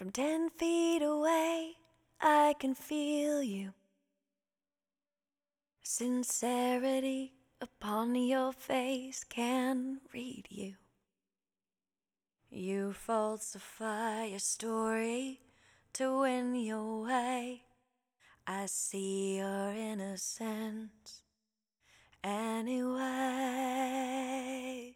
From 10 feet away, I can feel you. Sincerity upon your face can read you. You falsify your story to win your way. I see your innocence anyway.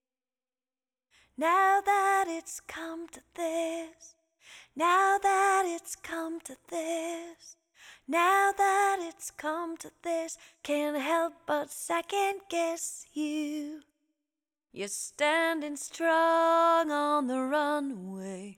Now that it's come to this, now that it's come to this, now that it's come to this, can't help but second guess you. You're standing strong on the runway,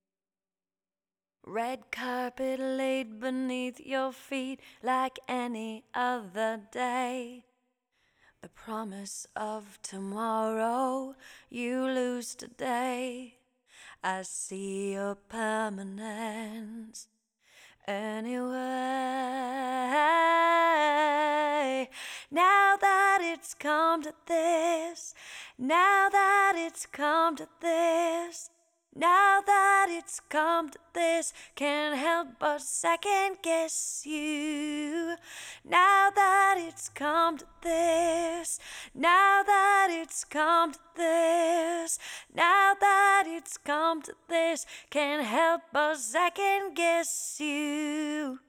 red carpet laid beneath your feet like any other day. The promise of tomorrow you lose today. I see your permanence anyway. Now that it's come to this, now that it's come to this, now that it's come to this, can't help but second guess you. Now that it's come to this, now that it's come to this, now that it's come to this, can't help but second guess you.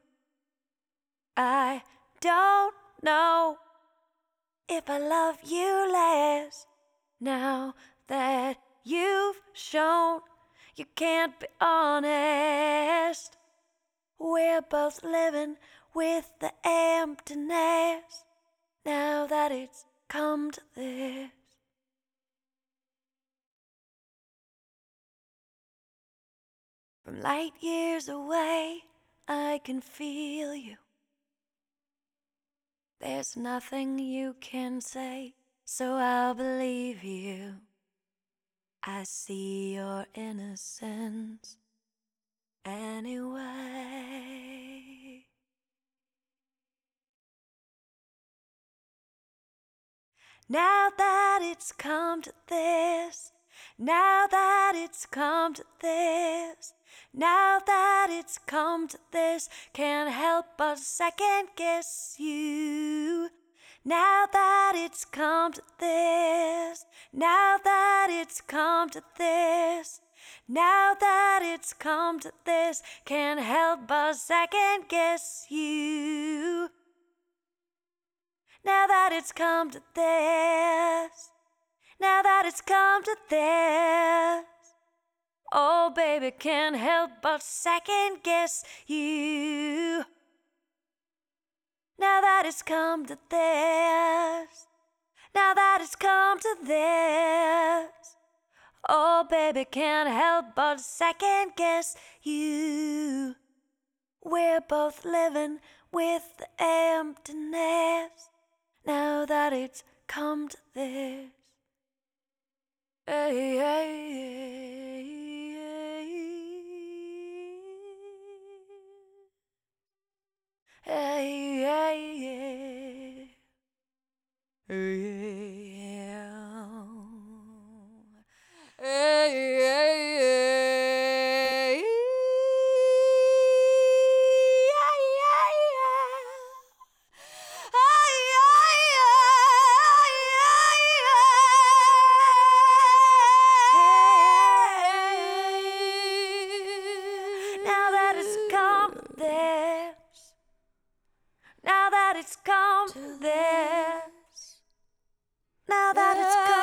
I don't know if I love you less now that you've shown you can't be honest. We're both living with the emptiness now that it's come to this. From light years away, I can feel you. There's nothing you can say, so I'll believe you. I see your innocence anyway. Now that it's come to this, now that it's come to this, now that it's come to this, can't help but second guess you. Now that it's come to this, now that it's come to this, now that it's come to this, can't help but second guess you. Now that it's come to this, now that it's come to this, oh baby, can't help but second guess you. Now that it's come to this, now that it's come to this, oh baby, can't help but second guess you. We're both living with the emptiness now that it's come to this. Hey, hey, hey, hey, hey, hey, hey, hey, now that it's come to this, now that it's come to this, now that it's come